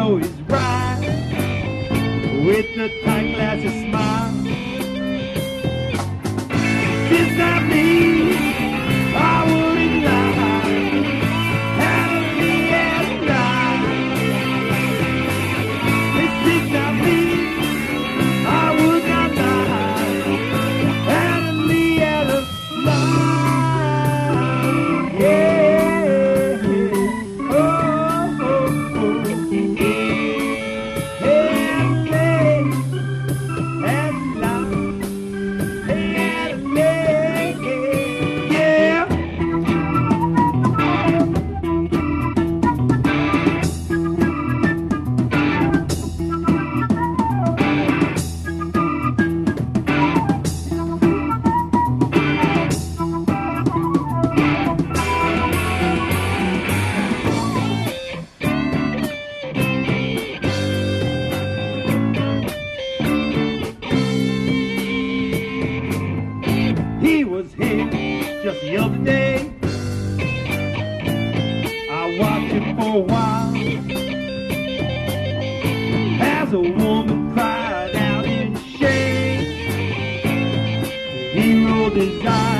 know he's right, with the tight glasses smile. It's not me, I wouldn't lie, having me as a lie. It's not me, I would not lie, having me as a lie. Yeah, oh, oh, oh. He was here just the other day. I watched him for a while as a woman cried out in shame. He rolled his eyes